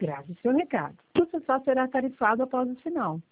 Grave seu recado. O só será tarifado após o sinal.